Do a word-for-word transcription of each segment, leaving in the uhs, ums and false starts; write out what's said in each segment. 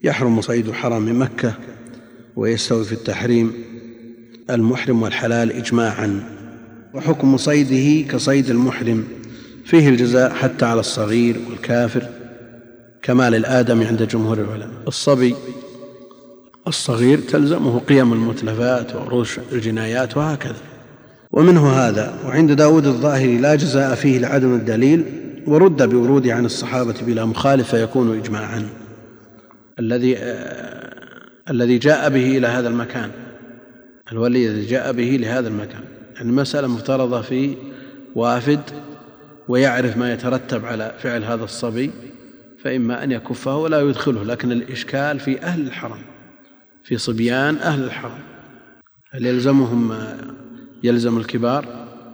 يحرم صيد حرم مكة ويستوي في التحريم المحرم والحلال إجماعا، وحكم صيده كصيد المحرم فيه الجزاء حتى على الصغير والكافر كما للآدم عند جمهور العلماء. الصبي الصغير تلزمه قيم المتلفات وعروش الجنايات وهكذا. ومنه هذا. وعند داود الظاهري لا جزاء فيه لعدم الدليل، ورد بورود عن الصحابة بلا مخالفة يكون إجماعا. الذي آه الذي جاء به إلى هذا المكان، الولي الذي جاء به لهذا المكان، يعني المسألة مفترضة في وافد ويعرف ما يترتب على فعل هذا الصبي، فإما أن يكفه ولا يدخله. لكن الإشكال في أهل الحرم، في صبيان أهل الحرم، هل يلزمهم يلزم الكبار؟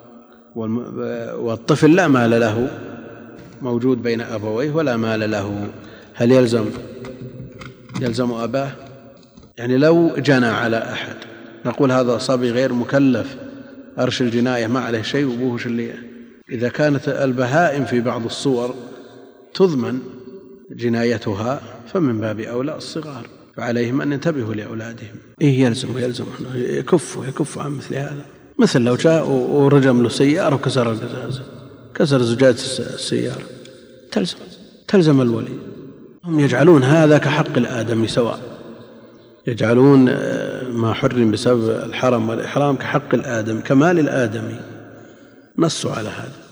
والطفل لا مال له، موجود بين أبويه ولا مال له، هل يلزم يلزم أباه؟ يعني لو جنى على أحد نقول هذا صبي غير مكلف، أرش الجناية ما عليه شيء وأبوه شليه. إذا كانت البهائم في بعض الصور تضمن جنايتها فمن باب أولى الصغار، فعليهم أن ينتبهوا لأولادهم. إيه يلزم يلزم يكفوا يكفوا عن مثل هذا. مثل لو جاء ورجم له سيارة وكسر القزاز، كسر زجاجة السيارة، تلزم تلزم الولي. هم يجعلون هذا كحق الآدمي سواء، يجعلون ما حرم بسبب الحرم والإحرام كحق الآدم كمال الآدمي، نصوا على هذا.